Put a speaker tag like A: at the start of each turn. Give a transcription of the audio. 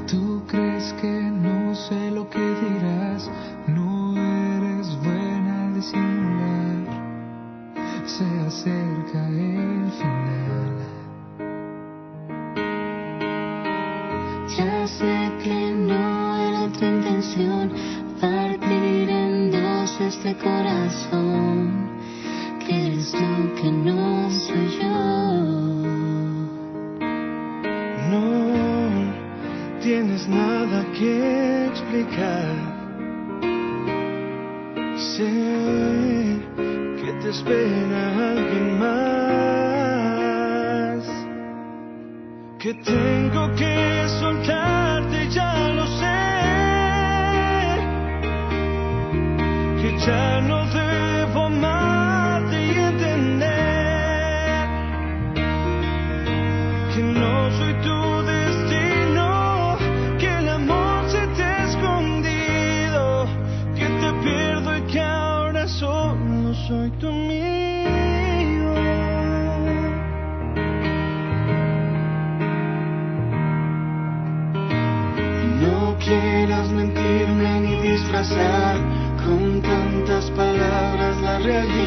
A: Tú crees que no sé lo que dirás, no eres buena al disimular. Se acerca el final.
B: Ya sé que no era tu intención partir en dos este corazón. Que eres tú, que no soy yo.
C: No tienes nada que explicar. Sé que te espera alguien más. Que tengo que soltarte, ya lo sé. Que ya no debo amarte y entender que no soy tu destino, que el amor se te ha escondido, que te pierdo y que ahora solo soy tu amigo. No quieras mentirme ni disfrazar con tantas palabras la realidad.